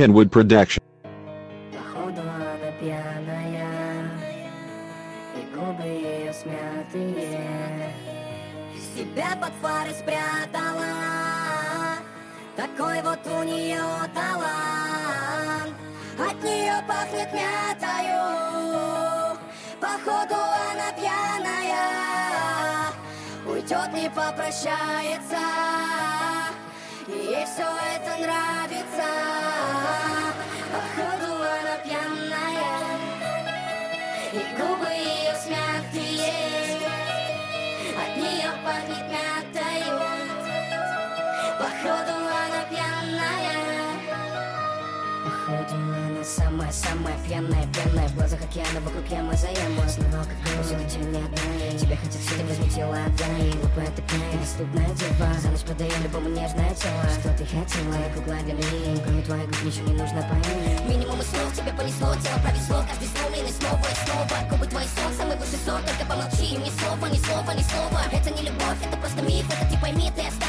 Kenwood Production. Походу она пьяная, и губы ее смятые, себя под фары спрятала. Такой вот у нее талант, от нее пахнет мятою. Походу она пьяная, уйдет, не попрощается, и ей все это нравится. Походу она пьяная, и губы ее смятые, от нее пахнет мятою. Походу она пьяная, походу она самая-самая пьяная, в глазах океана, вокруг яма за яму. Снова как грузит, у тебя не одна, тебя хотят все, так возьми тело, отдай. Глупая такая, доступная дева, за ночь продаем любому нежное тело. Что ты хотела, как угладили, кроме твоих губ ничего не нужно, поверь. Минимум слов тебе понесло, тело провезло, каждый сломленный снова и снова. Губы твои сон, самый высший сорт, только помолчи, ни слова, ни слова, ни слова. Это не любовь, это просто миф, это ты пойми, ты